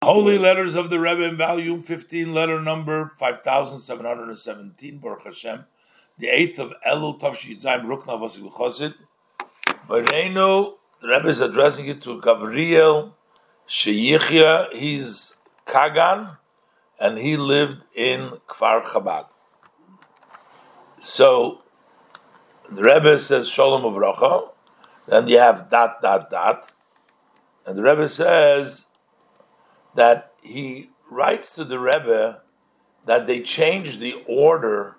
Holy Letters of the Rebbe in volume 15, letter number 5717, Baruch Hashem, the 8th of Elul, Tavshid Zayin, Rukna Vasik Chosid. Bareinu, the Rebbe is addressing it to Gabriel Sheyichya. He's Kagan, and he lived in Kfar Chabad. So, the Rebbe says, Shalom Uvracha, then you have ... and the Rebbe says that he writes to the Rebbe that they changed the order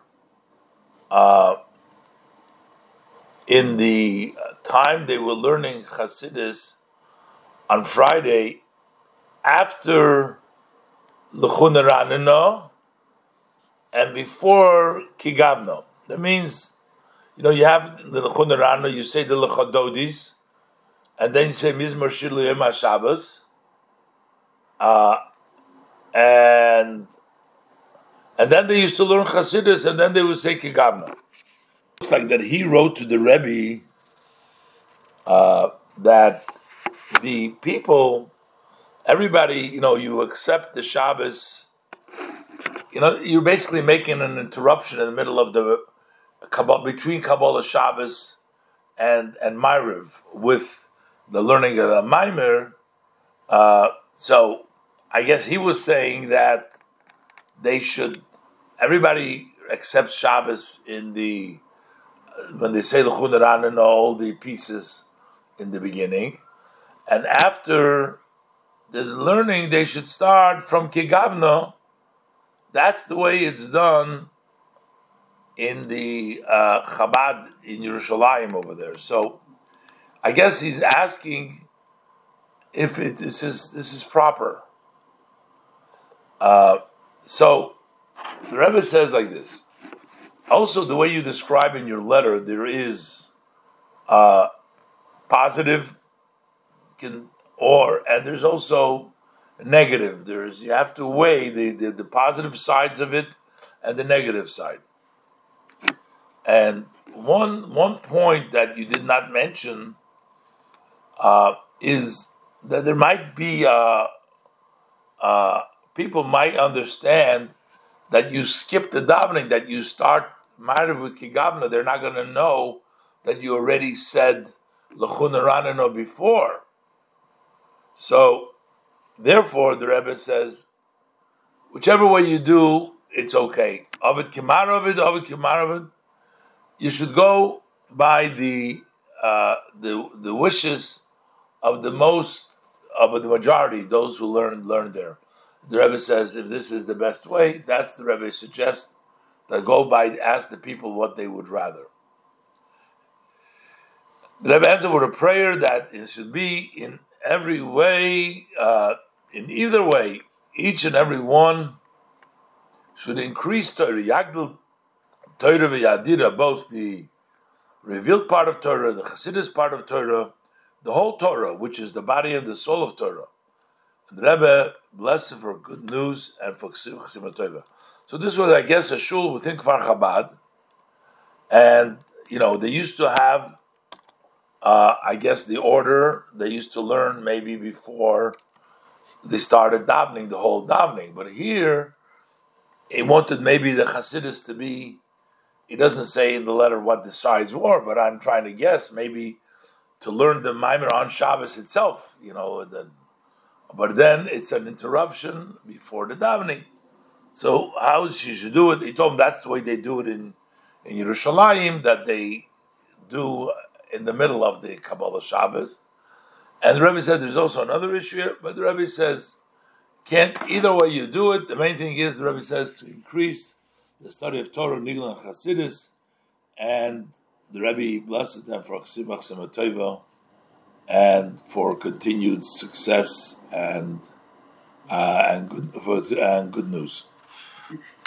in the time they were learning Chassidus on Friday after L'chun Ranino and before Kigavno. That means, you have the L'chun Ranino, you say the L'chododis, and then you say Mizmor Shir L'Yom HaShabbos, and then they used to learn Chassidus, and then they would say Kigavna. Looks like that he wrote to the Rebbe that the people, everybody, you accept the Shabbos. You're basically making an interruption in the middle of the between Kabbalah Shabbos and Ma'ariv with the learning of the Maimer. So I guess he was saying that everybody accepts Shabbos in when they say L'chun Ranino, all the pieces in the beginning, and after the learning they should start from Kigavno. That's the way it's done in the Chabad in Yerushalayim over there. So I guess he's asking if this is proper. So the Rebbe says like this. Also, the way you describe in your letter, there is positive, and there's also negative. You have to weigh the positive sides of it and the negative side. And one point that you did not mention is that there might be people might understand that you skip the davening, that you start Ma'ariv with Kigavna. They're not going to know that you already said L'chun Ranino before. So, therefore, the Rebbe says, whichever way you do, it's okay. Ovid Kimarovid, you should go by the wishes of the majority, those who learn there. The Rebbe says, if this is the best way, that's the Rebbe suggests, that go by, ask the people what they would rather. The Rebbe answered with a prayer that it should be in every way, in either way, each and every one should increase Torah, Yagdil Torah v'Yadira, both the revealed part of Torah, the Chassidus part of Torah, the whole Torah, which is the body and the soul of Torah. And the Rebbe blessed for good news and for Chasima Tova. So this was, I guess, a shul within Kfar Chabad, and they used to have, I guess, the order they used to learn maybe before they started davening, the whole davening. But here, he wanted maybe the Chassidus to be. He doesn't say in the letter what the sides were, but I'm trying to guess maybe to learn the Maimer on Shabbos itself. But then it's an interruption before the davening. So how she should do it? He told him that's the way they do it in Yerushalayim, that they do in the middle of the Kabbalah Shabbos. And the Rebbe said there's also another issue here, but the Rebbe says can't either way you do it. The main thing is the Rebbe says to increase the study of Torah, Nigla, and Chassidus, and the Rebbe blesses them for Chasima Tova and for continued success and good news.